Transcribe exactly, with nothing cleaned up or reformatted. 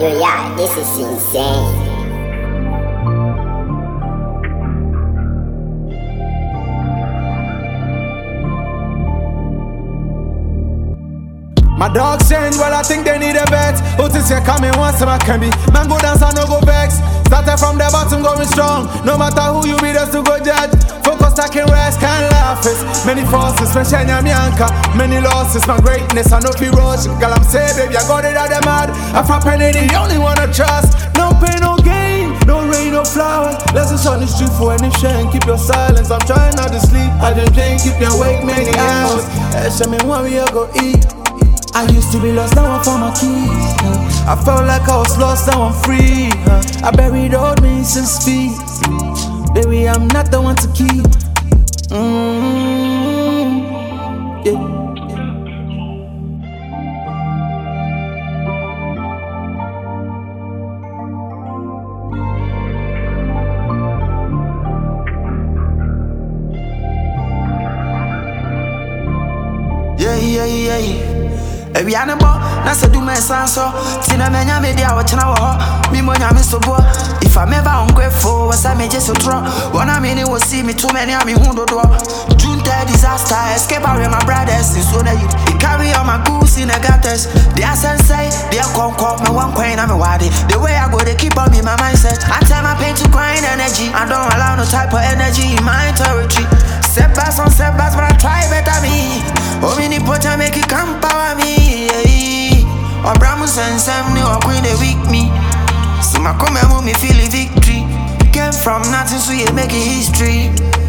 Yo, yeah, this is insane. My dogs change, well I think they need a vet. Who thinks you're coming once I can be? Man go dance and no go vex. Started from the bottom going strong. No matter who you be, just to go judge. Focus, stacking rest, can't laugh it. Many forces, my shenya mianka. Many losses, my greatness, I know fi rush. Girl I'm say baby, I got it out the mad. I frap penny, the only one I trust. No pain, no gain, no rain, no flower. Lessons on the street for any shame. Keep your silence, I'm trying not to sleep. I just can't keep you awake many hours. Hey, show me one we all go eat. I used to be lost, now I found my keys. uh. I felt like I was lost, now I'm free. uh. I buried all my since feet. Baby, I'm not the one to keep. Mm-hmm. Yeah. Yeah, yeah, yeah, yeah. Ebi anebo, na se do me sanso. Tina menya media watching our me monya me so bo. If I'm ever ungrateful, was I me just so tro. One I mean will see me too many, I mean who do do. June disaster, escape out with my brothers. So that you carry all my goose in the gutters. They are sensei, they are con call me one coin, I'm a wadi. The way I go, they keep on me my mindset. I tell my pain to grind energy. I don't allow no type of energy in my territory. Setbacks on setbacks, but I try better me. Oh, mini pocha make it come power me. Or Bramus and Sam, or Queen, they weak me. So my come and me feel a victory. Came from nothing, so you make it history.